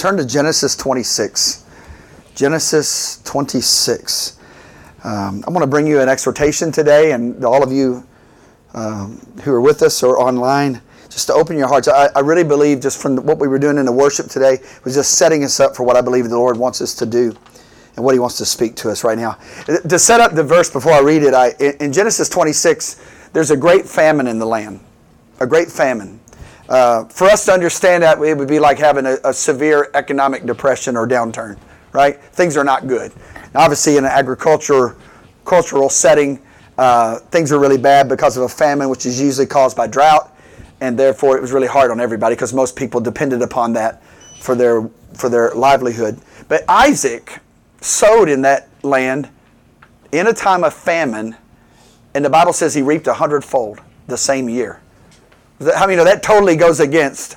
Turn to Genesis 26. Genesis 26. I'm going to bring you an exhortation today, and all of you who are with us or online, just to open your hearts. I really believe, just from what we were doing in the worship today, was just setting us up for what I believe the Lord wants us to do and what He wants to speak to us right now. To set up the verse before I read it, in Genesis 26, there's a great famine in the land. A great famine. For us to understand that, it would be like having a severe economic depression or downturn, right? Things are not good. Now, obviously, in an agricultural setting, things are really bad because of a famine, which is usually caused by drought, and therefore it was really hard on everybody because most people depended upon that for their livelihood. But Isaac sowed in that land in a time of famine, and the Bible says he reaped 100-fold the same year. I mean, that totally goes against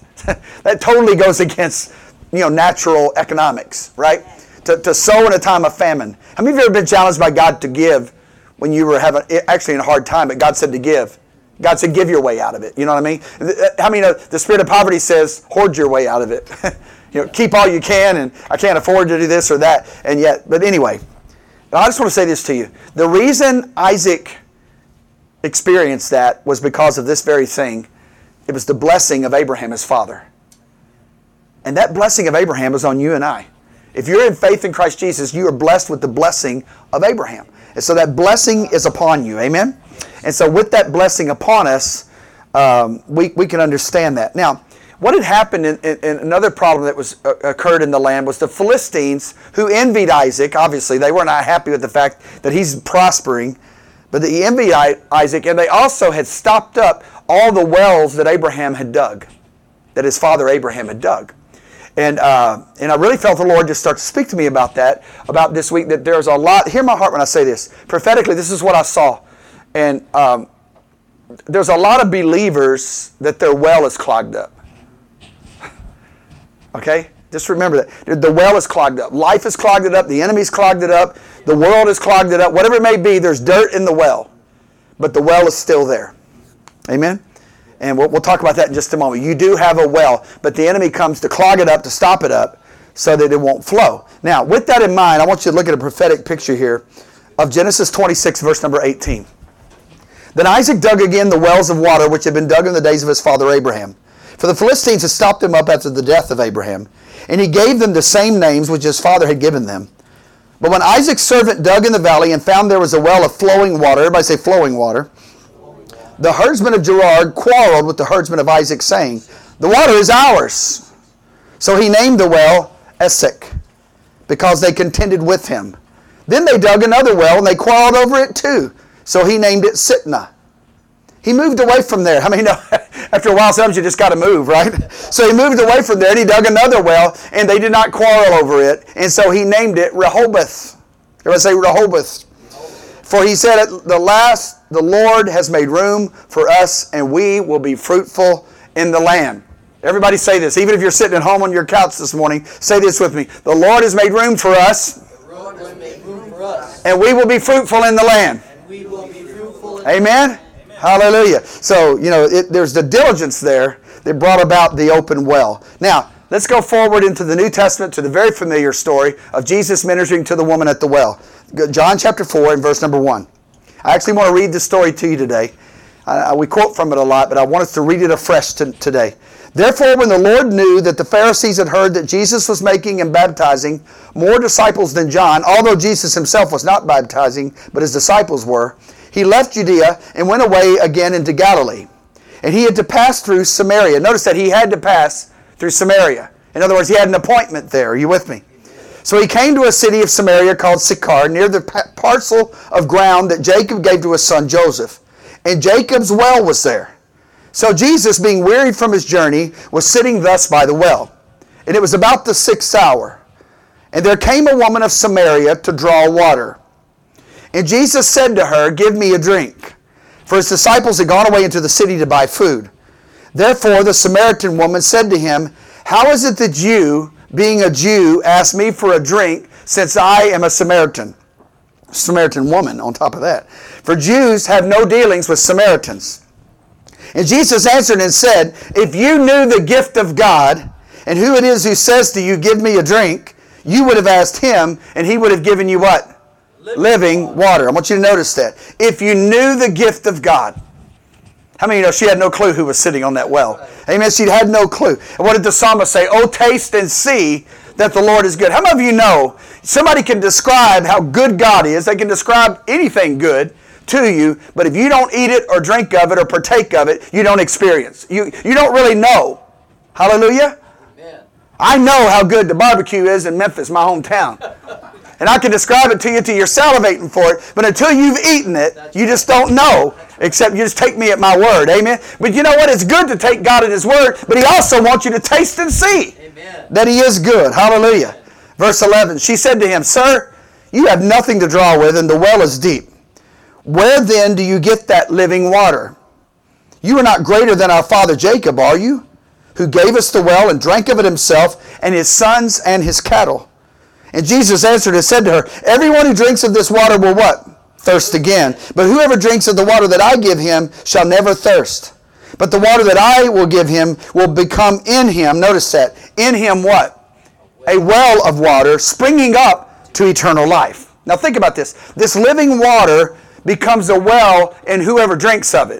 natural economics, right? To sow in a time of famine. How many of you have ever been challenged by God to give when you were actually in a hard time, but God said to give? God said, give your way out of it. You know what I mean? How many of the spirit of poverty says, hoard your way out of it? Keep all you can, and I can't afford to do this or that. But anyway, I just want to say this to you. The reason Isaac experienced that was because of this very thing. It was the blessing of Abraham, his father. And that blessing of Abraham is on you and I. If you're in faith in Christ Jesus, you are blessed with the blessing of Abraham. And so that blessing is upon you. Amen? And so with that blessing upon us, we can understand that. Now, what had happened in another problem that occurred in the land was the Philistines, who envied Isaac. Obviously, they were not happy with the fact that he's prospering. But they envied Isaac, and they also had stopped up all the wells that Abraham had dug, that his father Abraham had dug. And I really felt the Lord just start to speak to me about this week, that there's a lot. Hear my heart when I say this. Prophetically, this is what I saw. And there's a lot of believers that their well is clogged up. Okay? Just remember that. The well is clogged up. Life has clogged it up. The enemy's clogged it up. The world has clogged it up. Whatever it may be, there's dirt in the well. But the well is still there. Amen? And we'll talk about that in just a moment. You do have a well, but the enemy comes to clog it up, to stop it up, so that it won't flow. Now, with that in mind, I want you to look at a prophetic picture here of Genesis 26, verse number 18. Then Isaac dug again the wells of water which had been dug in the days of his father Abraham. For the Philistines had stopped them up after the death of Abraham. And he gave them the same names which his father had given them. But when Isaac's servant dug in the valley and found there was a well of flowing water, everybody say flowing water, the herdsman of Gerar quarreled with the herdsman of Isaac, saying, the water is ours. So he named the well Esek, because they contended with him. Then they dug another well, and they quarreled over it too. So he named it Sitnah. He moved away from there. I mean, after a while, sometimes you just got to move, right? So he moved away from there, and he dug another well, and they did not quarrel over it. And so he named it Rehoboth. Everybody say Rehoboth. For he said, at the last, the Lord has made room for us, and we will be fruitful in the land. Everybody say this. Even if you're sitting at home on your couch this morning, say this with me. The Lord has made room for us, and we will be fruitful in the land. Amen? Hallelujah. So, there's the diligence there that brought about the open well. Now, let's go forward into the New Testament to the very familiar story of Jesus ministering to the woman at the well. John chapter 4 and verse number 1. I actually want to read this story to you today. We quote from it a lot, but I want us to read it afresh today. Therefore, when the Lord knew that the Pharisees had heard that Jesus was making and baptizing more disciples than John, although Jesus himself was not baptizing, but his disciples were, he left Judea and went away again into Galilee. And he had to pass through Samaria. Notice that he had to pass through Samaria. In other words, he had an appointment there. Are you with me? So he came to a city of Samaria called Sychar, near the parcel of ground that Jacob gave to his son Joseph. And Jacob's well was there. So Jesus, being wearied from his journey, was sitting thus by the well. And it was about the 6th hour. And there came a woman of Samaria to draw water. And Jesus said to her, give me a drink. For his disciples had gone away into the city to buy food. Therefore the Samaritan woman said to him, how is it that you, being a Jew, ask me for a drink, since I am a Samaritan? Samaritan woman on top of that. For Jews have no dealings with Samaritans. And Jesus answered and said, if you knew the gift of God, And who it is who says to you, give me a drink, you would have asked him, and he would have given you what? Living water. I want you to notice that. If you knew the gift of God. How many of you know she had no clue who was sitting on that well? Amen. She had no clue. And what did the psalmist say? Oh, taste and see that the Lord is good. How many of you know somebody can describe how good God is? They can describe anything good to you, but if you don't eat it or drink of it or partake of it, you don't experience. You don't really know. Hallelujah. Amen. I know how good the barbecue is in Memphis, my hometown. And I can describe it to you till you're salivating for it, but until you've eaten it, you just don't know, except you just take me at my word. Amen. But you know what? It's good to take God at His word, but He also wants you to taste and see that He is good. Hallelujah. Verse 11, she said to him, Sir, you have nothing to draw with, and the well is deep. Where then do you get that living water? You are not greater than our father Jacob, are you? Who gave us the well and drank of it himself, and his sons and his cattle. And Jesus answered and said to her, Everyone who drinks of this water will what? Thirst again. But whoever drinks of the water that I give him shall never thirst. But the water that I will give him will become in him, notice that, in him what? A well of water springing up to eternal life. Now think about this. This living water becomes a well in whoever drinks of it.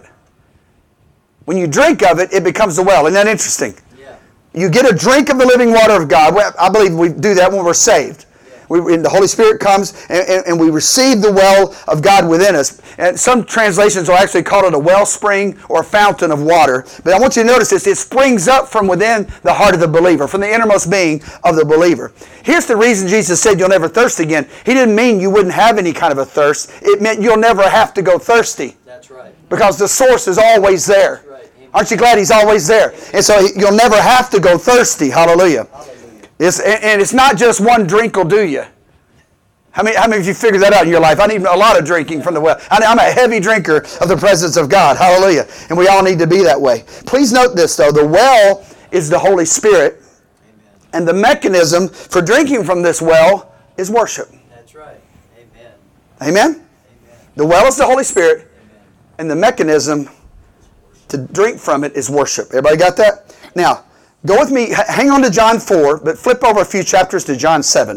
When you drink of it, it becomes a well. Isn't that interesting? Yeah. You get a drink of the living water of God. I believe we do that when we're saved. Yeah. The Holy Spirit comes and we receive the well of God within us. And some translations will actually call it a wellspring or a fountain of water. But I want you to notice this. It springs up from within the heart of the believer, from the innermost being of the believer. Here's the reason Jesus said you'll never thirst again. He didn't mean you wouldn't have any kind of a thirst. It meant you'll never have to go thirsty. That's right. Because the source is always there. That's right. Aren't you glad He's always there? And so you'll never have to go thirsty. Hallelujah. And it's not just one drink will do you. How many of you figured that out in your life? I need a lot of drinking from the well. I'm a heavy drinker of the presence of God. Hallelujah. And we all need to be that way. Please note this, though. The well is the Holy Spirit. Amen. And the mechanism for drinking from this well is worship. That's right. Amen. Amen? Amen. The well is the Holy Spirit. Amen. And the mechanism to drink from it is worship. Everybody got that? Now, go with me. Hang on to John 4, but flip over a few chapters to John 7.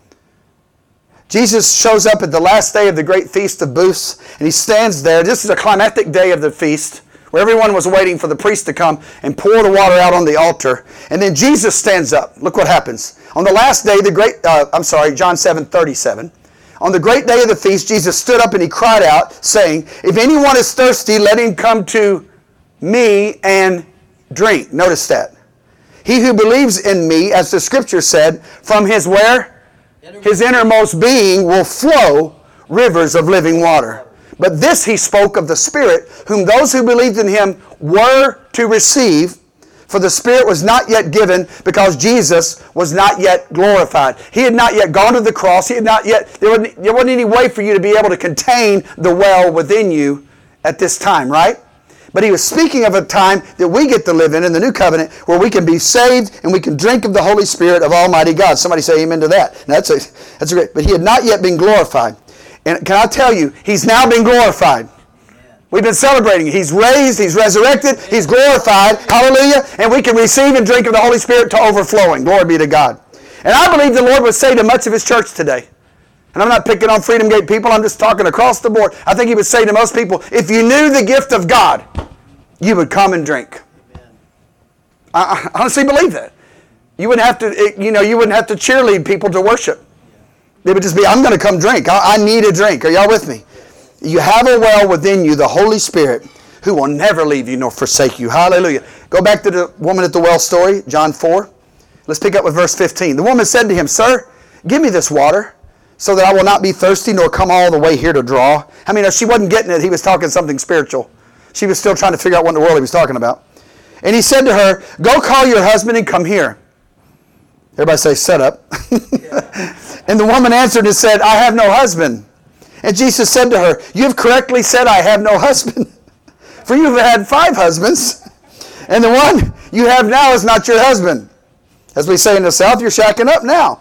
Jesus shows up at the last day of the great Feast of Booths, and He stands there. This is a climactic day of the feast, where everyone was waiting for the priest to come and pour the water out on the altar. And then Jesus stands up. Look what happens. On the last day, John 7:37. On the great day of the feast, Jesus stood up and He cried out, saying, If anyone is thirsty, let him come to me and drink. Notice that. He who believes in me, as the Scripture said, from his where? His innermost being will flow rivers of living water. But this He spoke of the Spirit, whom those who believed in Him were to receive, for the Spirit was not yet given because Jesus was not yet glorified. He had not yet gone to the cross. There wasn't any way for you to be able to contain the well within you at this time, right? But He was speaking of a time that we get to live in the new covenant, where we can be saved and we can drink of the Holy Spirit of Almighty God. Somebody say amen to that. Now, that's great. But He had not yet been glorified. And can I tell you, He's now been glorified. We've been celebrating. He's raised, He's resurrected, He's glorified. Hallelujah. And we can receive and drink of the Holy Spirit to overflowing. Glory be to God. And I believe the Lord would say to much of His church today, and I'm not picking on Freedom Gate people, I'm just talking across the board. I think He would say to most people, if you knew the gift of God, you would come and drink. I honestly believe that. You wouldn't have to, you wouldn't have to cheerlead people to worship. They would just be, I'm going to come drink. I need a drink. Are y'all with me? You have a well within you, the Holy Spirit, who will never leave you nor forsake you. Hallelujah. Go back to the woman at the well story, John 4. Let's pick up with verse 15. The woman said to Him, Sir, give me this water, so that I will not be thirsty nor come all the way here to draw. I mean, she wasn't getting it. He was talking something spiritual. She was still trying to figure out what in the world He was talking about. And He said to her, Go call your husband and come here. Everybody say, set up. And the woman answered and said, I have no husband. And Jesus said to her, You have correctly said, I have no husband. For you have had 5 husbands, and the one you have now is not your husband. As we say in the South, you're shacking up now.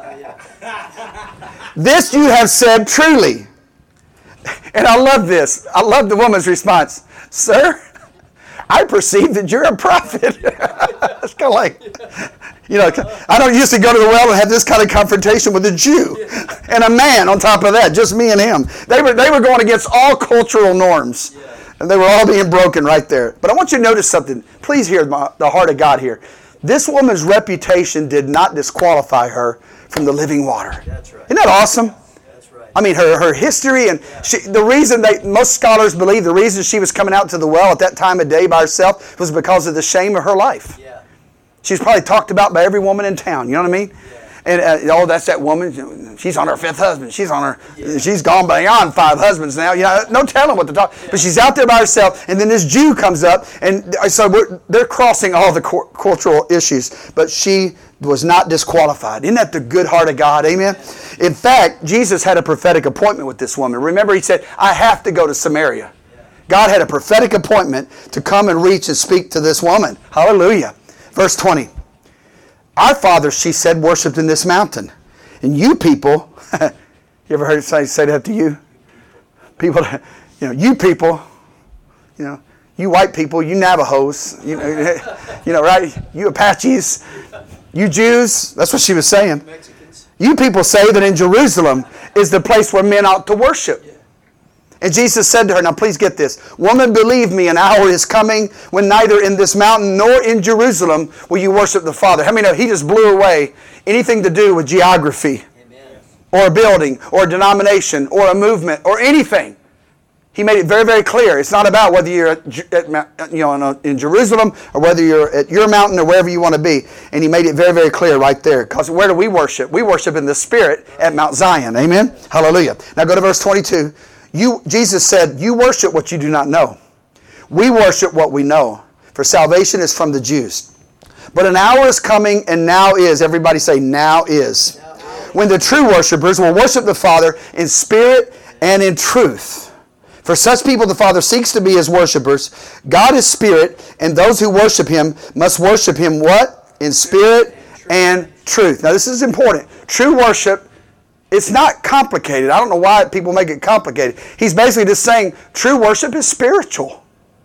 This you have said truly. And I love this. I love the woman's response. Sir, I perceive that you're a prophet. It's kind of like, You know, I don't usually go to the well and have this kind of confrontation with a Jew and a man on top of that, just me and him. They were going against all cultural norms. And they were all being broken right there. But I want you to notice something. Please hear the heart of God here. This woman's reputation did not disqualify her from the living water. That's right. Isn't that awesome? That's right. I mean, her history and the reason most scholars believe the reason she was coming out to the well at that time of day by herself was because of the shame of her life. Yeah. She's probably talked about by every woman in town. You know what I mean? Yeah. And that's that woman. She's on her 5th husband. She's gone beyond 5 husbands now. You know, no telling what to talk. Yeah. But she's out there by herself, and then this Jew comes up, and so they're crossing all the cultural issues. But she was not disqualified. Isn't that the good heart of God? Amen. In fact, Jesus had a prophetic appointment with this woman. Remember, he said, "I have to go to Samaria." God had a prophetic appointment to come and reach and speak to this woman. Hallelujah. Verse 20. "Our fathers," she said, "worshipped in this mountain. And you people," you ever heard somebody say that to you? People, you people, you white people, you Navajos, right? You Apaches, you Jews. That's what she was saying. Mexicans. "You people say that in Jerusalem is the place where men ought to worship." And Jesus said to her, now please get this, "Woman, believe me, an hour is coming when neither in this mountain nor in Jerusalem will you worship the Father." How many know he just blew away anything to do with geography? Amen. Or a building or a denomination or a movement or anything? He made it very, very clear. It's not about whether you're in Jerusalem or whether you're at your mountain or wherever you want to be. And he made it very, very clear right there. Because where do we worship? We worship in the Spirit at Mount Zion. Amen? Hallelujah. Now go to verse 22. Jesus said, "You worship what you do not know. We worship what we know. For salvation is from the Jews. But an hour is coming, and now is." Everybody say, "Now is." "When the true worshipers will worship the Father in spirit and in truth. For such people the Father seeks to be his worshipers. God is spirit, and those who worship him must worship him" what? "In spirit and truth." Now this is important. True worship, it's not complicated. I don't know why people make it complicated. He's basically just saying true worship is spiritual.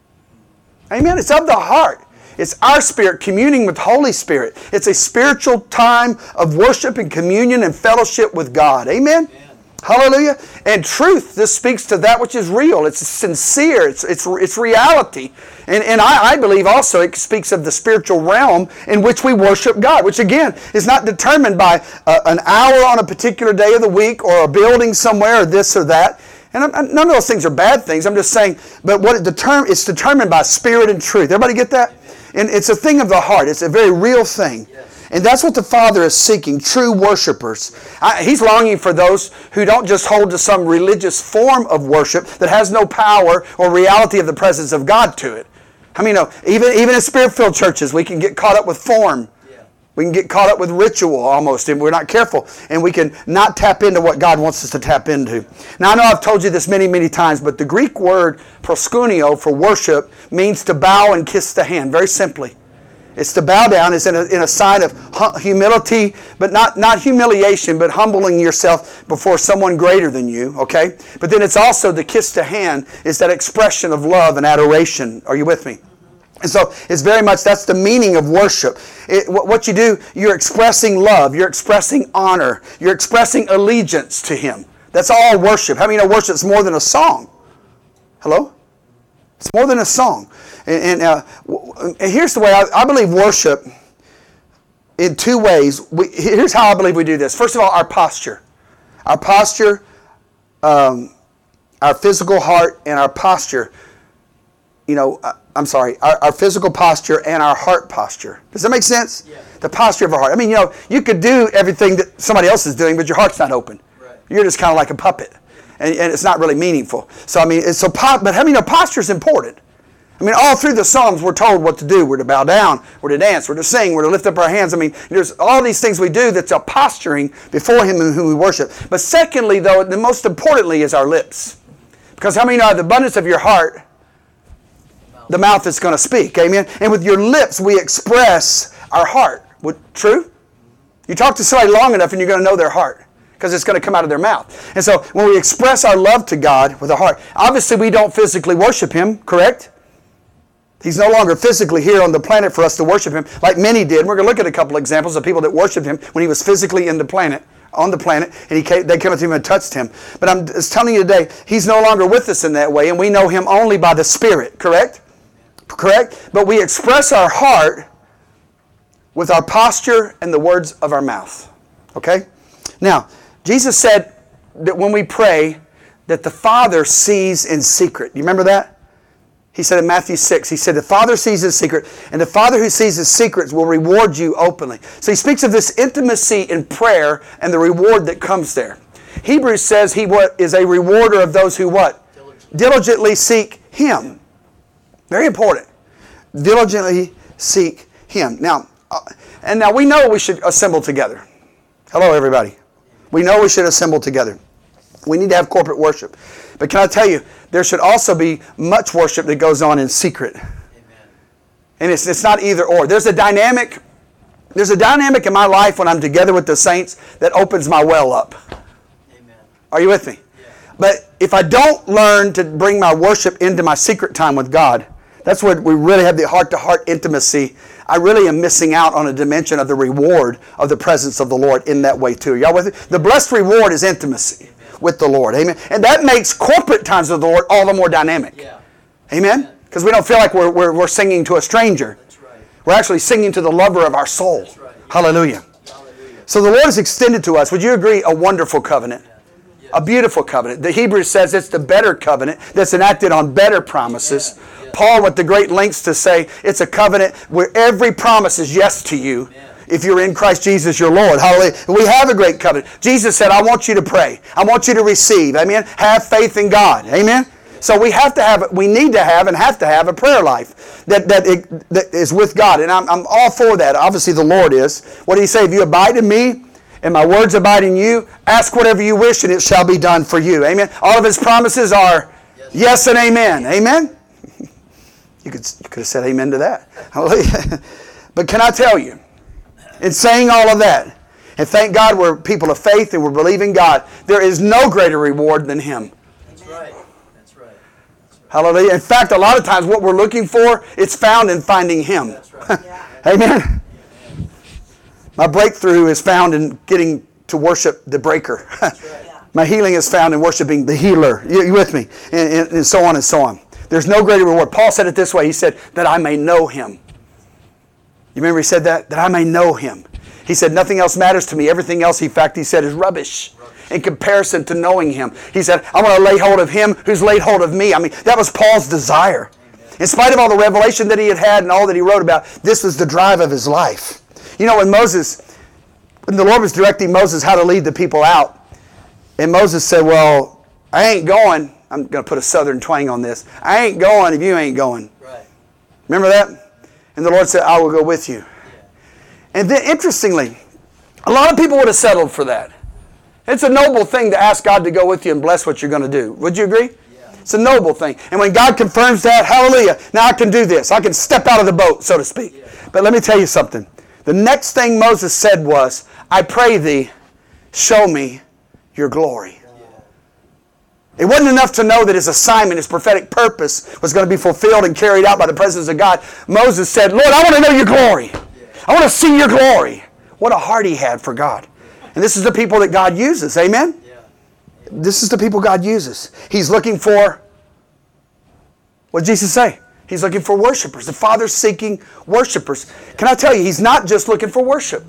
Amen? It's of the heart. It's our spirit communing with Holy Spirit. It's a spiritual time of worship and communion and fellowship with God. Amen? Hallelujah. And truth, this speaks to that which is real. It's sincere. It's reality. And I believe also it speaks of the spiritual realm in which we worship God, which again is not determined by an hour on a particular day of the week or a building somewhere or this or that. And none of those things are bad things. I'm just saying, but it's determined by spirit and truth. Everybody get that? And it's a thing of the heart. It's a very real thing. And that's what the Father is seeking, true worshipers. He's longing for those who don't just hold to some religious form of worship that has no power or reality of the presence of God to it. I mean, even in Spirit-filled churches, we can get caught up with form. We can get caught up with ritual almost, and we're not careful. And we can not tap into what God wants us to tap into. Now, I know I've told you this many, many times, but the Greek word proskuneo for worship means to bow and kiss the hand, very simply. It's to bow down. It's in a sign of humility, but not humiliation, but humbling yourself before someone greater than you, okay? But then it's also the kiss the hand is that expression of love and adoration. Are you with me? And so it's very much, that's the meaning of worship. What you do, you're expressing love. You're expressing honor. You're expressing allegiance to Him. That's all worship. How many know worship's more than a song? Hello? It's more than a song. And here's the way I believe worship in 2 ways. Here's how I believe we do this. First of all, our posture. Our posture, our physical heart and our posture. Our physical posture and our heart posture. Does that make sense? Yeah. The posture of our heart. I mean, you could do everything that somebody else is doing, but your heart's not open. Right. You're just kind of like a puppet. And it's not really meaningful. So, I mean, but how many know posture is important? I mean, all through the Psalms, we're told what to do. We're to bow down. We're to dance. We're to sing. We're to lift up our hands. I mean, there's all these things we do that's a posturing before Him whom we worship. But secondly, though, the most importantly is our lips. Because how many know the abundance of your heart, the mouth is going to speak. Amen? And with your lips, we express our heart. True? You talk to somebody long enough and you're going to know their heart. Because it's going to come out of their mouth. And so when we express our love to God with our heart, obviously we don't physically worship Him, correct? He's no longer physically here on the planet for us to worship Him like many did. We're going to look at a couple examples of people that worshiped Him when He was physically on the planet, and they came up to Him and touched Him. But I'm just telling you today, He's no longer with us in that way, and we know Him only by the Spirit, correct? Correct? But we express our heart with our posture and the words of our mouth. Okay? Now, Jesus said that when we pray, that the Father sees in secret. You remember that? He said in Matthew 6, He said, the Father sees in secret, and the Father who sees His secrets will reward you openly. So He speaks of this intimacy in prayer and the reward that comes there. Hebrews says He is a rewarder of those who what? Diligently seek Him. Very important. Diligently seek Him. Now we know we should assemble together. Hello, everybody. We know we should assemble together. We need to have corporate worship. But can I tell you, there should also be much worship that goes on in secret. Amen. And it's not either or. There's a dynamic in my life when I'm together with the saints that opens my well up. Amen. Are you with me? Yeah. But if I don't learn to bring my worship into my secret time with God, that's where we really have the heart-to-heart intimacy. I really am missing out on a dimension of the reward of the presence of the Lord in that way too. Y'all with me? The blessed reward is intimacy with the Lord. Amen. And that makes corporate times with the Lord all the more dynamic. Yeah. Amen? Because we don't feel like we're singing to a stranger. That's right. We're actually singing to the lover of our soul. That's right. Hallelujah. Hallelujah. So the Lord has extended to us, would you agree, a wonderful covenant? Yeah. Yes. A beautiful covenant. The Hebrews says it's the better covenant that's enacted on better promises. Yeah. Yeah. Paul went to great lengths to say it's a covenant where every promise is yes to you. Yeah. If you're in Christ Jesus, your Lord. Hallelujah. We have a great covenant. Jesus said, I want you to pray. I want you to receive. Amen. Have faith in God. Amen. So we need to have a prayer life that is with God. And I'm all for that. Obviously the Lord is. What did He say? If you abide in me and my words abide in you, ask whatever you wish and it shall be done for you. Amen. All of His promises are yes and amen. Amen. You could have said amen to that. Hallelujah. But can I tell you, in saying all of that, and thank God we're people of faith and we're believing God, there is no greater reward than Him. That's right. That's right. Hallelujah. In fact, a lot of times what we're looking for, it's found in finding Him. That's right. Amen. My breakthrough is found in getting to worship the breaker. That's right. My healing is found in worshiping the healer. You with me? And so on and so on. There's no greater reward. Paul said it this way. He said, that I may know Him. You remember he said that? That I may know Him. He said, nothing else matters to me. Everything else, in fact, he said, is rubbish in comparison to knowing Him. He said, I want to lay hold of Him who's laid hold of me. I mean, that was Paul's desire. In spite of all the revelation that he had and all that he wrote about, this was the drive of his life. You know, when the Lord was directing Moses how to lead the people out, and Moses said, well, I ain't going. I'm going to put a southern twang on this. I ain't going if you ain't going. Right. Remember that? And the Lord said, I will go with you. Yeah. And then, interestingly, a lot of people would have settled for that. It's a noble thing to ask God to go with you and bless what you're going to do. Would you agree? Yeah. It's a noble thing. And when God confirms that, hallelujah, now I can do this. I can step out of the boat, so to speak. Yeah. But let me tell you something. The next thing Moses said was, I pray thee, show me your glory. It wasn't enough to know that his assignment, his prophetic purpose was going to be fulfilled and carried out by the presence of God. Moses said, Lord, I want to know your glory. I want to see your glory. What a heart he had for God. And this is the people that God uses. Amen? This is the people God uses. He's looking for, what did Jesus say? He's looking for worshipers. The Father's seeking worshipers. Can I tell you, He's not just looking for worship.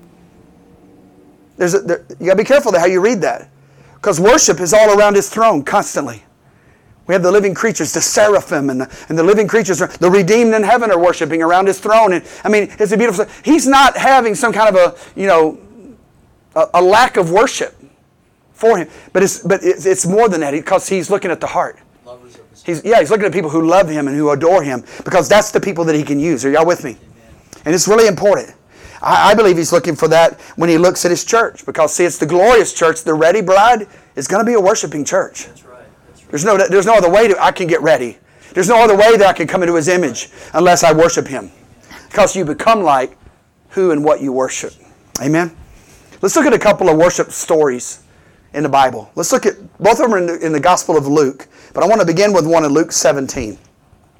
You got to be careful how you read that. Because worship is all around His throne constantly. We have the living creatures, the seraphim, and the living creatures, the redeemed in heaven are worshiping around His throne. And I mean, it's a beautiful. He's not having some kind of a lack of worship for Him, but it's more than that because He's looking at the heart. He's looking at people who love Him and who adore Him because that's the people that He can use. Are y'all with me? Amen. And it's really important. I believe He's looking for that when He looks at His church. Because, see, it's the glorious church. The ready bride is going to be a worshiping church. That's right. That's right. There's no other way I can get ready. There's no other way that I can come into His image unless I worship Him. Because you become like who and what you worship. Amen? Let's look at a couple of worship stories in the Bible. Let's look at, both of them are in the Gospel of Luke. But I want to begin with one in Luke 17.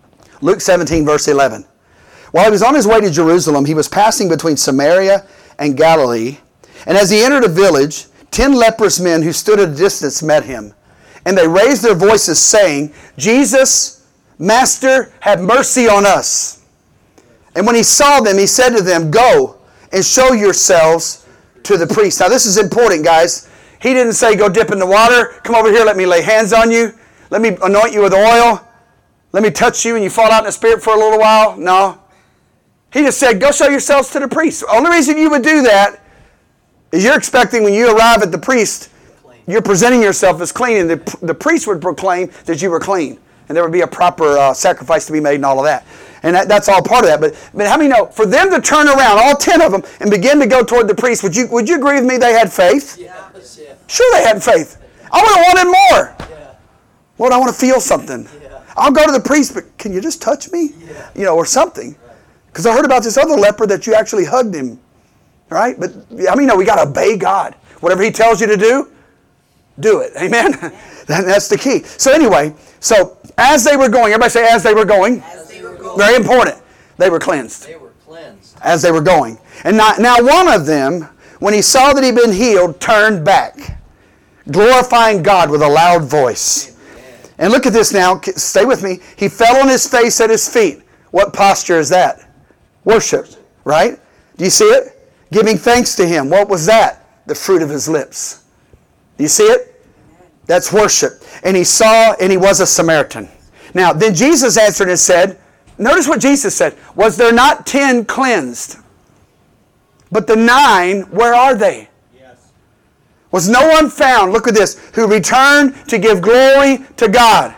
Luke 17, verse 11. While he was on his way to Jerusalem, he was passing between Samaria and Galilee. And as he entered a village, 10 leprous men who stood at a distance met him. And they raised their voices, saying, Jesus, Master, have mercy on us. And when he saw them, he said to them, Go and show yourselves to the priest. Now this is important, guys. He didn't say, go dip in the water. Come over here, let me lay hands on you. Let me anoint you with oil. Let me touch you and you fall out in the Spirit for a little while. No. He just said, go show yourselves to the priest. The only reason you would do that is you're expecting when you arrive at the priest, you're presenting yourself as clean, and the priest would proclaim that you were clean. And there would be a proper sacrifice to be made and all of that. And that's all part of that. But how many know, for them to turn around, all 10 of them, and begin to go toward the priest, would you agree with me they had faith? Yeah. Sure they had faith. I would have wanted more. Yeah. Lord, I want to feel something. Yeah. I'll go to the priest, but can you just touch me? Yeah. Or something. Because I heard about this other leper that you actually hugged him. Right? But I mean, no, we got to obey God. Whatever he tells you to do it. Amen? That's the key. So anyway, as they were going, everybody say as they were going. As they were going. Very important. They were cleansed. They were cleansed. As they were going. And now one of them, when he saw that he'd been healed, turned back, glorifying God with a loud voice. Amen. And look at this now. Stay with me. He fell on his face at his feet. What posture is that? Worship. Right? Do you see it? Giving thanks to him. What was that? The fruit of his lips. Do you see it? That's worship. And he saw, and he was a Samaritan. Now, then Jesus answered and said, notice what Jesus said. Was there not 10 cleansed? But the 9, where are they? Yes. Was no one found, look at this, who returned to give glory to God?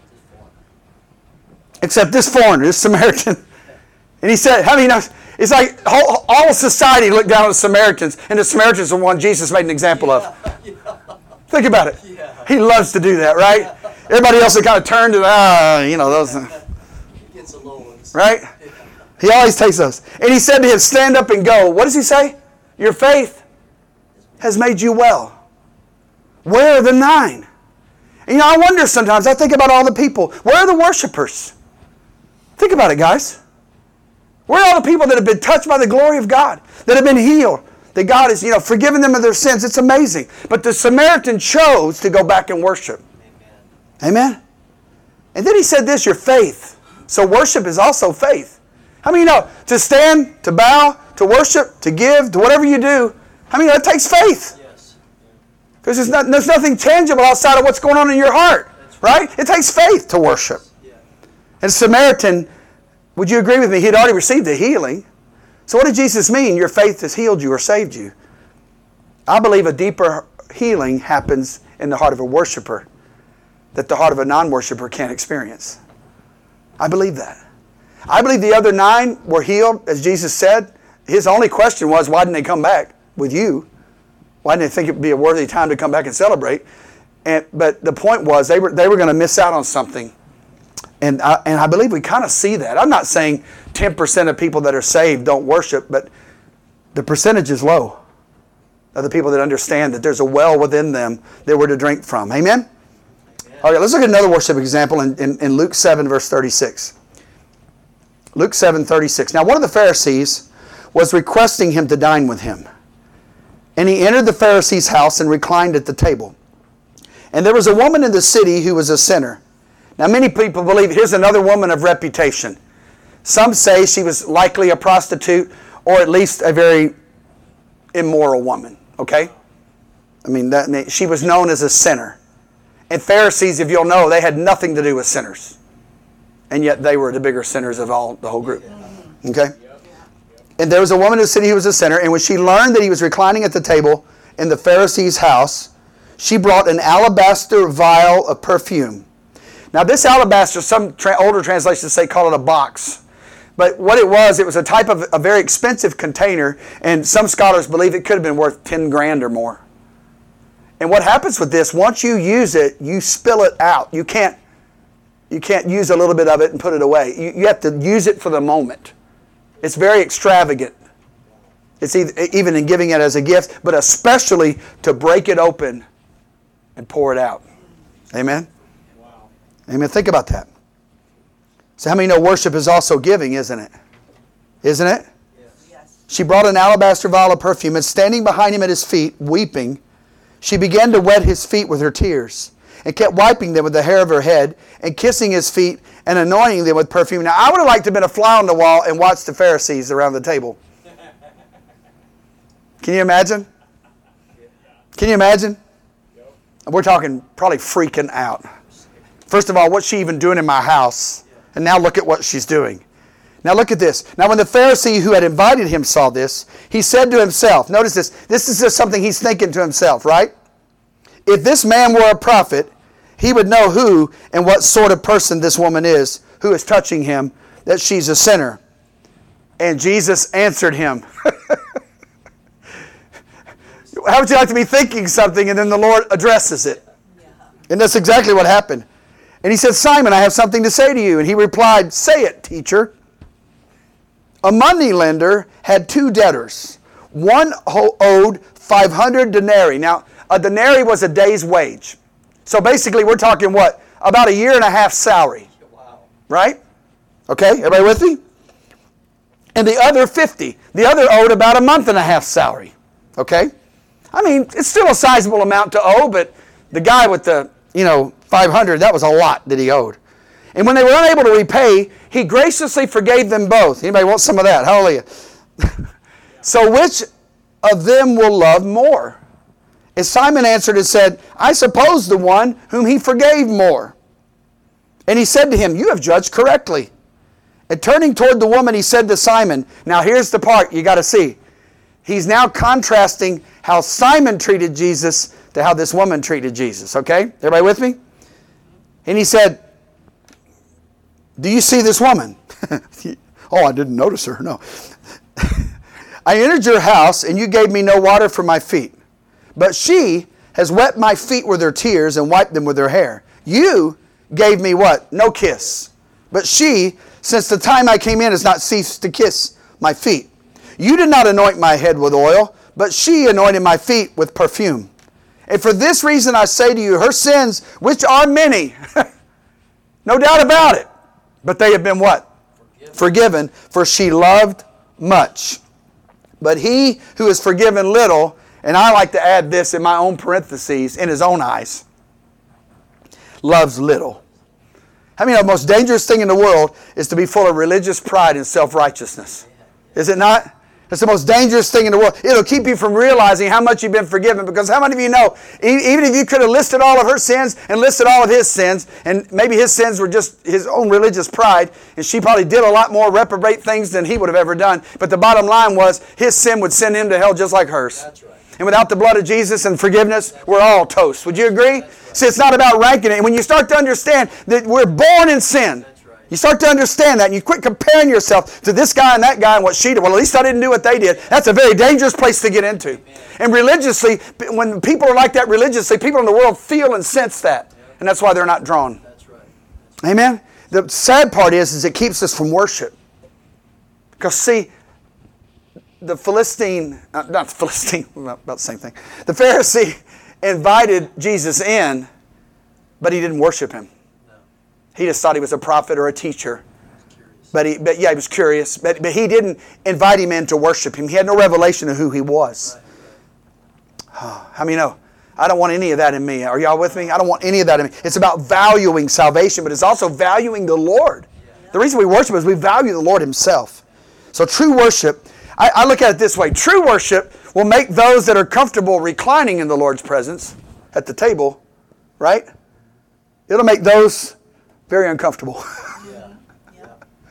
Except this foreigner, this Samaritan. And he said, how many know? It's like all society looked down at the Samaritans, and the Samaritans are the one Jesus made an example of. Think about it. Yeah. He loves to do that, right? Everybody else would kind of turn to, those. He gets the low ones. Right? He always takes those. And he said to him, stand up and go. What does he say? Your faith has made you well. Where are the 9? And I wonder sometimes, I think about all the people. Where are the worshipers? Think about it, guys. Where are all the people that have been touched by the glory of God? That have been healed? That God has, forgiven them of their sins. It's amazing. But the Samaritan chose to go back and worship. Amen? And then he said this, your faith. So worship is also faith. How many know? To stand, to bow, to worship, to give, to whatever you do, how many know it takes faith? Yes. Because there's nothing tangible outside of what's going on in your heart. Right? It takes faith to worship. Yeah. And Samaritan, would you agree with me? He'd already received the healing. So what did Jesus mean? Your faith has healed you or saved you. I believe a deeper healing happens in the heart of a worshiper that the heart of a non-worshiper can't experience. I believe that. I believe the other 9 were healed, as Jesus said. His only question was, why didn't they come back with you? Why didn't they think it would be a worthy time to come back and celebrate? But the point was, they were going to miss out on something. And I believe we kind of see that. I'm not saying 10% of people that are saved don't worship, but the percentage is low of the people that understand that there's a well within them that we're to drink from. Amen? Okay, let's look at another worship example in Luke 7, verse 36. Luke 7, 36. Now, one of the Pharisees was requesting him to dine with him. And he entered the Pharisee's house and reclined at the table. And there was a woman in the city who was a sinner. Now, many people believe, here's another woman of reputation. Some say she was likely a prostitute or at least a very immoral woman, okay? I mean, she was known as a sinner. And Pharisees, if you'll know, they had nothing to do with sinners. And yet they were the bigger sinners of the whole group, okay? And there was a woman in the city who was a sinner, and when she learned that he was reclining at the table in the Pharisee's house, she brought an alabaster vial of perfume. Now this alabaster, some older translations say call it a box. But what it was a type of a very expensive container, and some scholars believe it could have been worth 10 grand or more. And what happens with this, once you use it, you spill it out. You can't use a little bit of it and put it away. You have to use it for the moment. It's very extravagant. It's even in giving it as a gift, but especially to break it open and pour it out. Amen? Amen. Think about that. So how many know worship is also giving, isn't it? Isn't it? Yes. She brought an alabaster vial of perfume, and standing behind him at his feet, weeping, she began to wet his feet with her tears, and kept wiping them with the hair of her head, and kissing his feet, and anointing them with perfume. Now, I would have liked to have been a fly on the wall and watched the Pharisees around the table. Can you imagine? Can you imagine? We're talking probably freaking out. First of all, what's she even doing in my house? And now look at what she's doing. Now look at this. Now when the Pharisee who had invited him saw this, he said to himself, notice this. This is just something he's thinking to himself, right? If this man were a prophet, he would know who and what sort of person this woman is who is touching him, that she's a sinner. And Jesus answered him. How would you like to be thinking something and then the Lord addresses it? And that's exactly what happened. And he said, Simon, I have something to say to you. And he replied, say it, teacher. A money lender had 2 debtors. One owed 500 denarii. Now, a denarii was a day's wage. So basically, we're talking what? About a year and a half salary. Wow. Right? Okay, everybody with me? And the other 50. The other owed about a month and a half salary. Okay? I mean, it's still a sizable amount to owe, but the guy with the, 500, that was a lot that he owed. And when they were unable to repay, he graciously forgave them both. Anybody want some of that? Hallelujah. So which of them will love more? And Simon answered and said, I suppose the one whom he forgave more. And he said to him, you have judged correctly. And turning toward the woman, he said to Simon, now here's the part you got to see. He's now contrasting how Simon treated Jesus to how this woman treated Jesus. Okay? Everybody with me? And he said, do you see this woman? Oh, I didn't notice her. No. I entered your house and you gave me no water for my feet. But she has wet my feet with her tears and wiped them with her hair. You gave me what? No kiss. But she, since the time I came in, has not ceased to kiss my feet. You did not anoint my head with oil, but she anointed my feet with perfume. And for this reason I say to you, her sins, which are many, no doubt about it, but they have been what? Forgiven, for she loved much. But he who is forgiven little, and I like to add this in my own parentheses, in his own eyes, loves little. I mean, the most dangerous thing in the world is to be full of religious pride and self-righteousness. Is it not? It's the most dangerous thing in the world. It'll keep you from realizing how much you've been forgiven. Because how many of you know, even if you could have listed all of her sins and listed all of his sins, and maybe his sins were just his own religious pride, and she probably did a lot more reprobate things than he would have ever done. But the bottom line was, his sin would send him to hell just like hers. That's right. And without the blood of Jesus and forgiveness, we're all toast. Would you agree? Right. See, it's not about ranking it. And when you start to understand that we're born in sin, you start to understand that, and you quit comparing yourself to this guy and that guy and what she did. Well, at least I didn't do what they did. That's a very dangerous place to get into. Amen. And religiously, when people are like that religiously, people in the world feel and sense that. And that's why they're not drawn. That's right. Amen? The sad part is it keeps us from worship. Because see, the Philistine, not the Philistine, about the same thing. The Pharisee invited Jesus in, but he didn't worship him. He just thought he was a prophet or a teacher. But he was curious. But he didn't invite him in to worship him. He had no revelation of who he was. How many know? I don't want any of that in me. Are y'all with me? I don't want any of that in me. It's about valuing salvation, but it's also valuing the Lord. The reason we worship is we value the Lord himself. So true worship, I look at it this way. True worship will make those that are comfortable reclining in the Lord's presence at the table, right? It'll make those very uncomfortable. Yeah.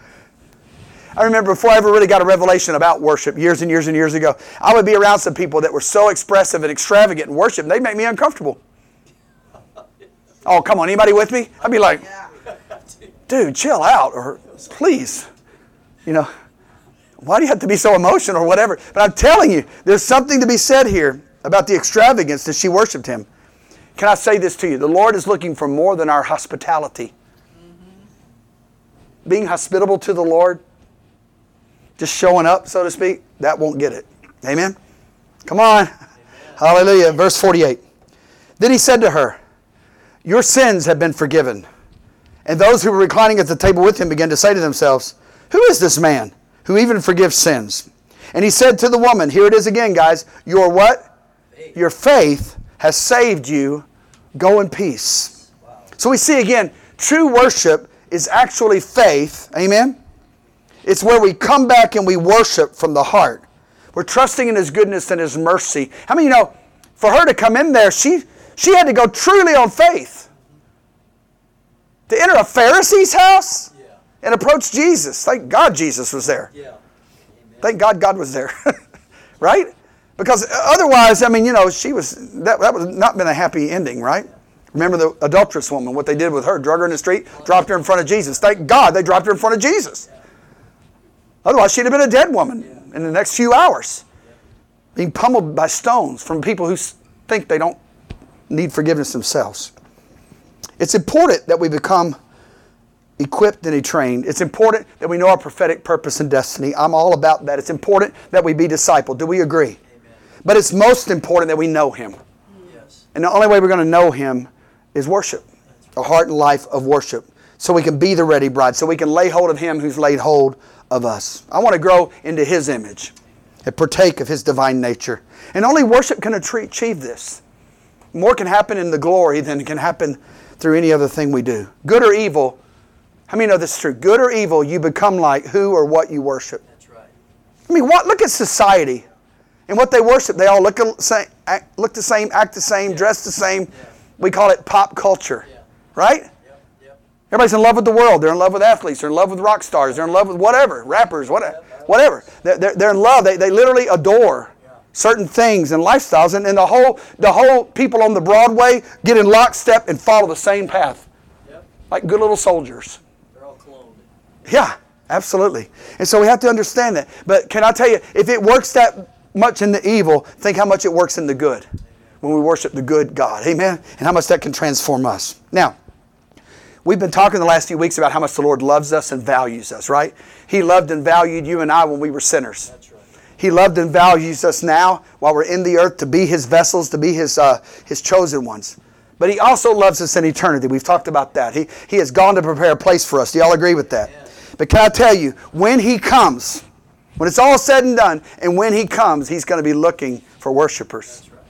I remember before I ever really got a revelation about worship, years and years and years ago, I would be around some people that were so expressive and extravagant in worship, and they'd make me uncomfortable. Oh, come on, anybody with me? I'd be like, dude, chill out, or please. Why do you have to be so emotional or whatever? But I'm telling you, there's something to be said here about the extravagance that she worshiped him. Can I say this to you? The Lord is looking for more than our hospitality. Being hospitable to the Lord, just showing up, so to speak, that won't get it. Amen? Come on. Amen. Hallelujah. Verse 48. Then he said to her, your sins have been forgiven. And those who were reclining at the table with him began to say to themselves, who is this man who even forgives sins? And he said to the woman, here it is again, guys, your what? Faith. Your faith has saved you. Go in peace. Wow. So we see again, true worship is actually faith. Amen? It's where we come back and we worship from the heart. We're trusting in His goodness and His mercy. How many of you know, for her to come in there, she had to go truly on faith. To enter a Pharisee's house and approach Jesus. Thank God Jesus was there. Yeah. Amen. Thank God God was there. Right? Because otherwise, I mean, you know, that would not been a happy ending, right? Remember the adulterous woman, what they did with her, drug her in the street, dropped her in front of Jesus. Thank God they dropped her in front of Jesus. Otherwise, she'd have been a dead woman in the next few hours. Being pummeled by stones from people who think they don't need forgiveness themselves. It's important that we become equipped and trained. It's important that we know our prophetic purpose and destiny. I'm all about that. It's important that we be discipled. Do we agree? Amen. But it's most important that we know Him. Yes. And the only way we're going to know Him is worship. A heart and life of worship. So we can be the ready bride. So we can lay hold of Him who's laid hold of us. I want to grow into His image and partake of His divine nature. And only worship can achieve this. More can happen in the glory than can happen through any other thing we do. Good or evil, how many know this is true? Good or evil, you become like who or what you worship. That's right. I mean, look at society and what they worship. They all look the same, act the same, dress the same. Yeah. We call it pop culture, Yeah. right? Yep. Yep. Everybody's in love with the world. They're in love with athletes. They're in love with rock stars. They're in love with whatever, rappers, whatever. They're in love. They literally adore certain things and lifestyles. And the whole people on the Broadway get in lockstep and follow the same path. Yep. Like good little soldiers. They're all cloned. Yeah, absolutely. And so we have to understand that. But can I tell you, if it works that much in the evil, think how much it works in the good. When we worship the good God. Amen? And how much that can transform us. Now, we've been talking the last few weeks about how much the Lord loves us and values us, right? He loved and valued you and I when we were sinners. That's right. He loved and values us now while we're in the earth to be His vessels, to be His chosen ones. But He also loves us in eternity. We've talked about that. He has gone to prepare a place for us. Do y'all agree with that? Yes. But can I tell you, when He comes, when it's all said and done, and when He comes, He's going to be looking for worshipers. That's right.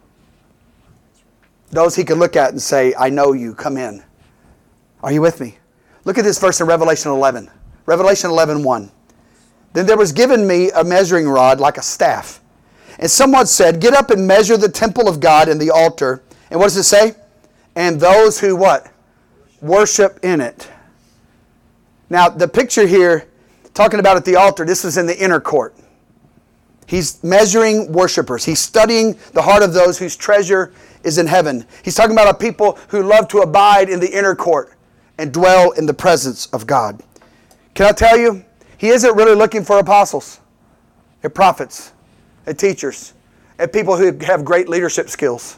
Those He could look at and say, I know you, come in. Are you with me? Look at this verse in Revelation 11. Revelation 11:1. Then there was given me a measuring rod like a staff. And someone said, get up and measure the temple of God and the altar. And what does it say? And those who what? Worship in it. Now the picture here, talking about at the altar, this was in the inner court. He's measuring worshipers. He's studying the heart of those whose treasure is in heaven. He's talking about a people who love to abide in the inner court and dwell in the presence of God. Can I tell you, He isn't really looking for apostles, and prophets, and teachers, and people who have great leadership skills.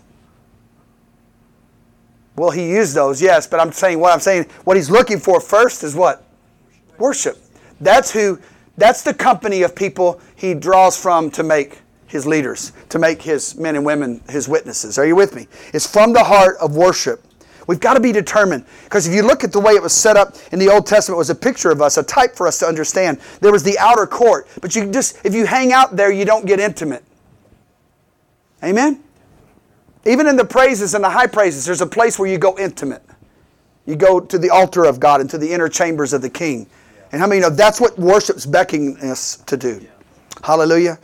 Well, He used those, yes, but what He's looking for first is what? Worship. That's the company of people He draws from to make His leaders, to make His men and women His witnesses. Are you with me? It's from the heart of worship. We've got to be determined. Because if you look at the way it was set up in the Old Testament, it was a picture of us, a type for us to understand. There was the outer court. But if you hang out there, you don't get intimate. Amen? Even in the praises and the high praises, there's a place where you go intimate. You go to the altar of God and to the inner chambers of the King. And how many know that's what worship's beckoning us to do? Yeah. Hallelujah.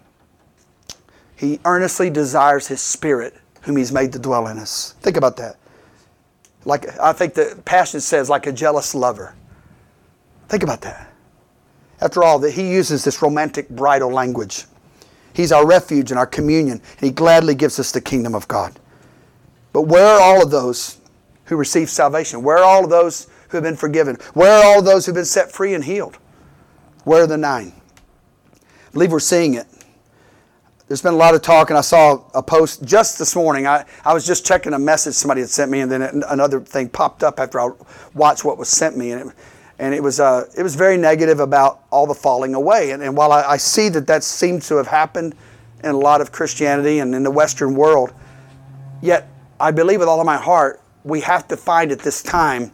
He earnestly desires His Spirit, whom He's made to dwell in us. Think about that. Like I think the Passion says, like a jealous lover. Think about that. After all, that He uses this romantic bridal language. He's our refuge and our communion, and He gladly gives us the kingdom of God. But where are all of those who receive salvation? Where are all of those who have been forgiven? Where are all of those who have been set free and healed? Where are the 9? I believe we're seeing it. There's been a lot of talk, and I saw a post just this morning. I was just checking a message somebody had sent me, and then another thing popped up after I watched what was sent me, and it was very negative about all the falling away. And while I see that seems to have happened in a lot of Christianity and in the Western world, yet I believe with all of my heart we have to find at this time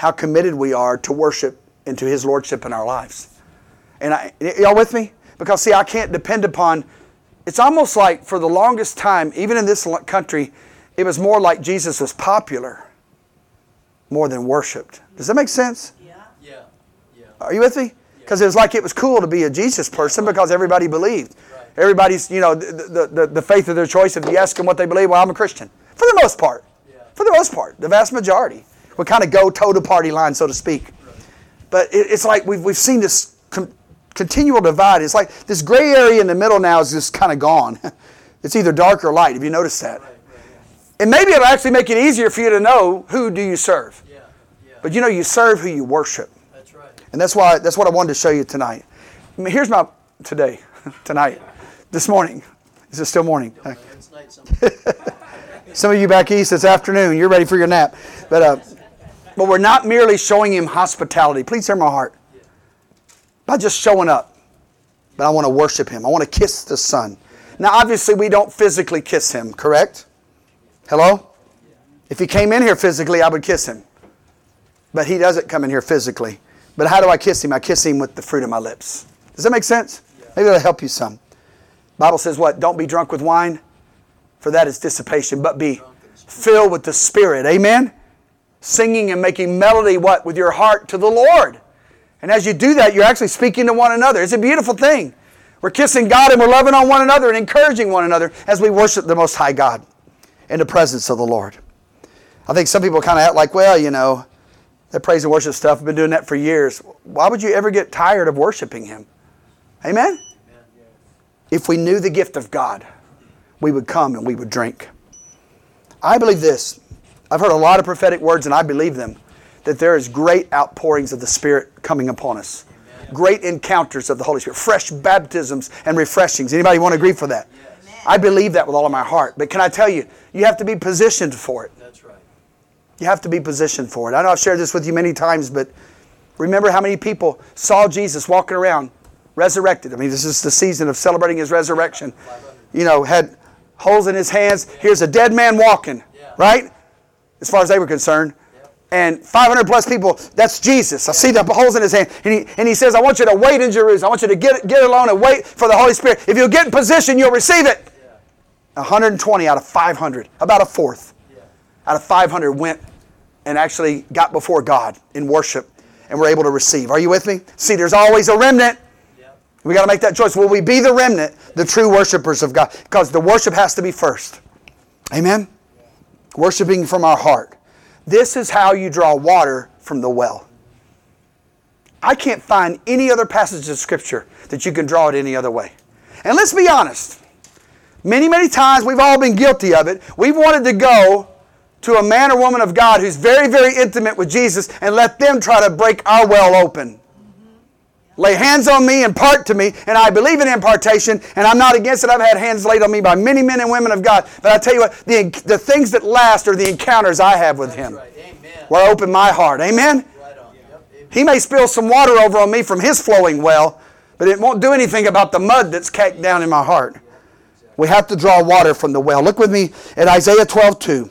how committed we are to worship and to His Lordship in our lives. And y'all with me? Because see, I can't depend upon, it's almost like for the longest time, even in this country, it was more like Jesus was popular more than worshiped. Does that make sense? Yeah. Are you with me? Because it was like it was cool to be a Jesus person because everybody believed. Everybody's, the faith of their choice, if you ask them what they believe, well, I'm a Christian. For the most part. For the most part. The vast majority. We kind of go toe to party line, so to speak. But it's like we've seen this continual divide. It's like this gray area in the middle now is just kind of gone. It's either dark or light. Have you noticed that? And maybe it'll actually make it easier for you to know who do you serve. But you serve who you worship. That's right. And that's what I wanted to show you tonight. I mean, here's my tonight, this morning. Is it still morning? It's night. Some of you back east, it's afternoon. You're ready for your nap. But we're not merely showing Him hospitality. Please hear my heart. By just showing up. But I want to worship Him. I want to kiss the Son. Now, obviously, we don't physically kiss Him, correct? Hello? If He came in here physically, I would kiss Him. But He doesn't come in here physically. But how do I kiss Him? I kiss Him with the fruit of my lips. Does that make sense? Maybe that'll help you some. Bible says what? Don't be drunk with wine, for that is dissipation, but be filled with the Spirit. Amen? Singing and making melody, what? With your heart to the Lord. And as you do that, you're actually speaking to one another. It's a beautiful thing. We're kissing God and we're loving on one another and encouraging one another as we worship the Most High God in the presence of the Lord. I think some people kind of act like, well, that praise and worship stuff, I've been doing that for years. Why would you ever get tired of worshiping Him? Amen? If we knew the gift of God, we would come and we would drink. I believe this. I've heard a lot of prophetic words and I believe them. That there is great outpourings of the Spirit coming upon us. Amen. Great encounters of the Holy Spirit. Fresh baptisms and refreshings. Anybody want to agree for that? Yes. I believe that with all of my heart. But can I tell you, you have to be positioned for it. That's right. You have to be positioned for it. I know I've shared this with you many times, but remember how many people saw Jesus walking around resurrected. I mean, this is the season of celebrating His resurrection. Had holes in His hands. Here's a dead man walking, right? As far as they were concerned. And 500 plus people, that's Jesus. I see the holes in His hand. And he says, I want you to wait in Jerusalem. I want you to get alone and wait for the Holy Spirit. If you'll get in position, you'll receive it. 120 out of 500, about a fourth out of 500 went and actually got before God in worship and were able to receive. Are you with me? See, there's always a remnant. We got to make that choice. Will we be the remnant, the true worshipers of God? Because the worship has to be first. Amen? Worshiping from our heart. This is how you draw water from the well. I can't find any other passage of Scripture that you can draw it any other way. And let's be honest. Many, many times we've all been guilty of it. We've wanted to go to a man or woman of God who's very, very intimate with Jesus and let them try to break our well open. Lay hands on me, impart to me, and I believe in impartation, and I'm not against it. I've had hands laid on me by many men and women of God. But I tell you what, the things that last are the encounters I have with Him. Right. Where I open my heart. Amen? Right on. Yep. He may spill some water over on me from His flowing well, but it won't do anything about the mud that's caked down in my heart. We have to draw water from the well. Look with me at Isaiah 12:2.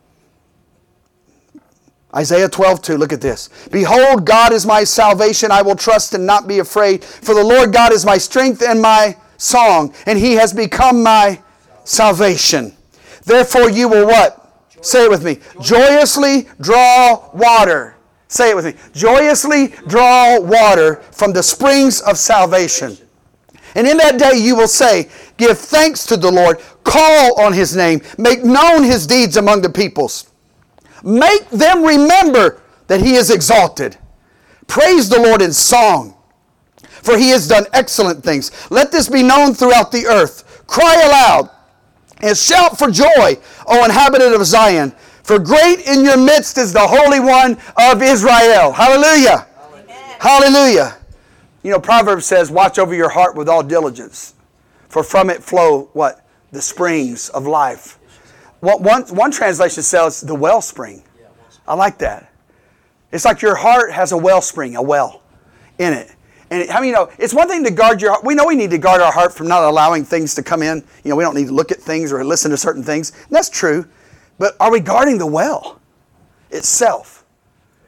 Isaiah 12:2, look at this. Behold, God is my salvation. I will trust and not be afraid. For the Lord God is my strength and my song, and He has become my salvation. Therefore you will what? Say it with me. Joyously draw water. Say it with me. Joyously draw water from the springs of salvation. And in that day you will say, give thanks to the Lord. Call on His name. Make known His deeds among the peoples. Make them remember that He is exalted. Praise the Lord in song, for He has done excellent things. Let this be known throughout the earth. Cry aloud and shout for joy, O inhabitant of Zion. For great in your midst is the Holy One of Israel. Hallelujah. Amen. Hallelujah. Proverbs says, watch over your heart with all diligence, for from it flow what? The springs of life. One translation says the wellspring. I like that. It's like your heart has a wellspring, a well in it. And how many know, it's one thing to guard your heart. We know we need to guard our heart from not allowing things to come in. We don't need to look at things or listen to certain things. And that's true. But are we guarding the well itself?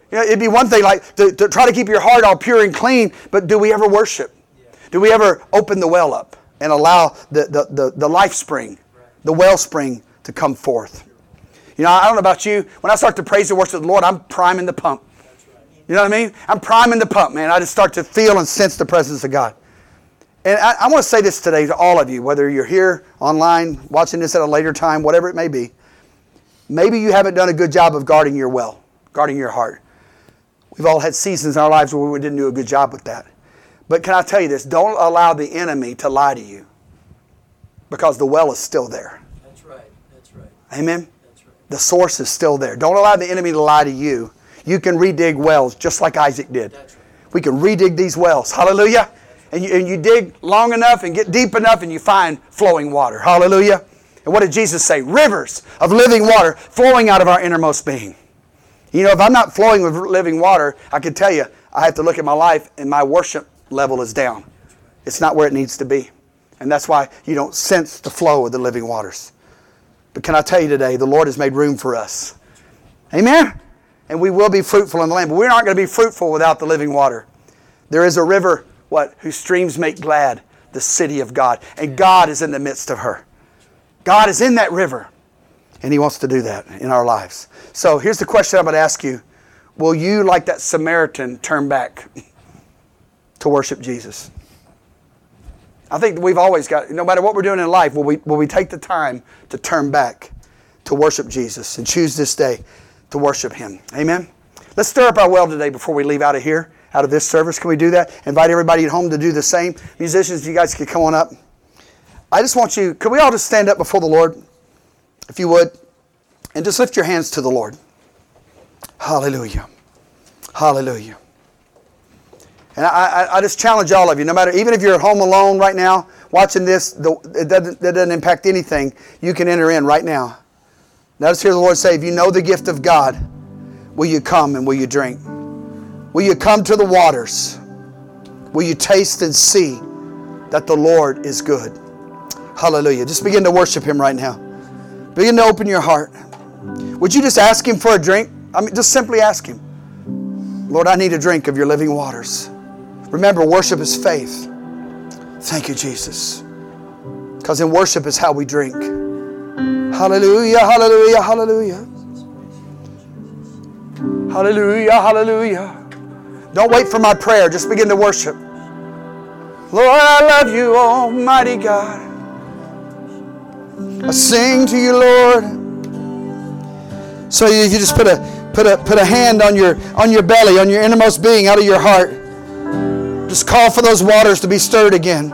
You know, it'd be one thing like to try to keep your heart all pure and clean, but do we ever worship? Do we ever open the well up and allow the life spring, the wellspring to come forth? You know, I don't know about you. When I start to praise and worship the Lord, I'm priming the pump. You know what I mean? I'm priming the pump, man. I just start to feel and sense the presence of God. And I want to say this today to all of you, whether you're here, online, watching this at a later time, whatever it may be. Maybe you haven't done a good job of guarding your well, guarding your heart. We've all had seasons in our lives where we didn't do a good job with that. But can I tell you this? Don't allow the enemy to lie to you, because the well is still there. That's right. That's right. Amen? That's right. The source is still there. Don't allow the enemy to lie to you. You can redig wells just like Isaac did. That's right. We can redig these wells. Hallelujah. And you dig long enough and get deep enough and you find flowing water. Hallelujah. And what did Jesus say? Rivers of living water flowing out of our innermost being. You know, if I'm not flowing with living water, I can tell you, I have to look at my life and my worship level is down. It's not where it needs to be. And that's why you don't sense the flow of the living waters. But can I tell you today, the Lord has made room for us. Amen? And we will be fruitful in the land. But we're not going to be fruitful without the living water. There is a river, whose streams make glad, the city of God. And God is in the midst of her. God is in that river. And He wants to do that in our lives. So here's the question I'm going to ask you. Will you, like that Samaritan, turn back to worship Jesus? I think we've always got, no matter what we're doing in life, will we take the time to turn back to worship Jesus and choose this day to worship Him? Amen? Let's stir up our well today before we leave out of here, out of this service. Can we do that? Invite everybody at home to do the same. Musicians, you guys can come on up. I just want you, could we all just stand up before the Lord, if you would, and just lift your hands to the Lord. Hallelujah. Hallelujah. And I just challenge all of you, no matter, even if you're at home alone right now, watching this, that doesn't impact anything, you can enter in right now. Now just hear the Lord say, if you know the gift of God, will you come and will you drink? Will you come to the waters? Will you taste and see that the Lord is good? Hallelujah. Just begin to worship Him right now. Begin to open your heart. Would you just ask Him for a drink? I mean, just simply ask Him. Lord, I need a drink of your living waters. Remember, worship is faith. Thank you, Jesus. Because in worship is how we drink. Hallelujah, hallelujah, hallelujah. Hallelujah, hallelujah. Don't wait for my prayer. Just begin to worship. Lord, I love you, Almighty God. I sing to you, Lord. So you just put a hand on your belly, on your innermost being, out of your heart. Just call for those waters to be stirred again.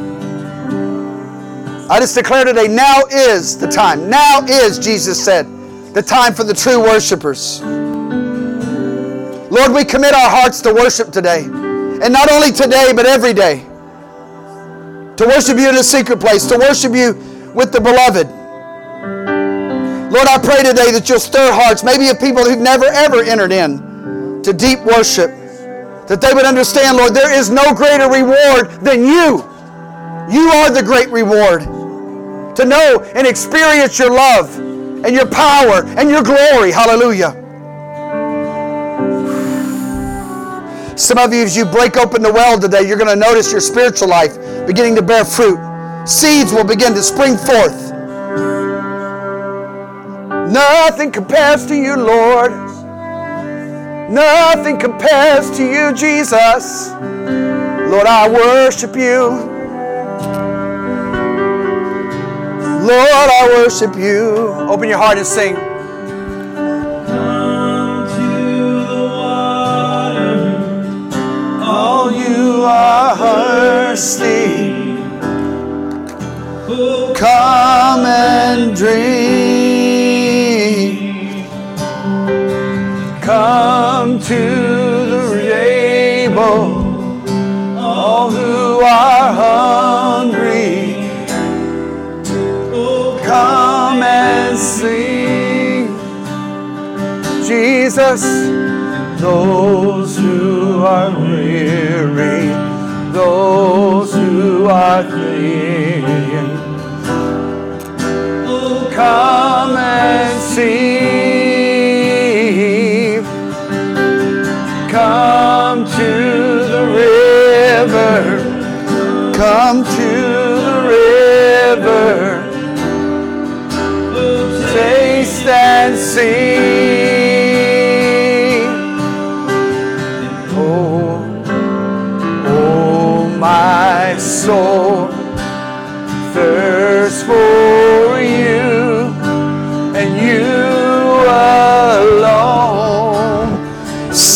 I just declare today, now is the time. Now is, Jesus said, the time for the true worshipers. Lord, we commit our hearts to worship today. And not only today, but every day. To worship you in a secret place. To worship you with the beloved. Lord, I pray today that you'll stir hearts, maybe of people who've never ever entered in to deep worship. That they would understand, Lord, there is no greater reward than you. You are the great reward. To know and experience your love and your power and your glory. Hallelujah. Some of you, as you break open the well today, you're going to notice your spiritual life beginning to bear fruit. Seeds will begin to spring forth. Nothing compares to you, Lord. Nothing compares to you, Jesus. Lord, I worship you. Lord, I worship you. Open your heart and sing. Come to the water, All you are thirsty. Come and drink. Come to the table, all who are hungry. Come and sing. Jesus, those who are weary, those who are thin, come and see. Come to the river, taste and see. Oh, my soul, thirst for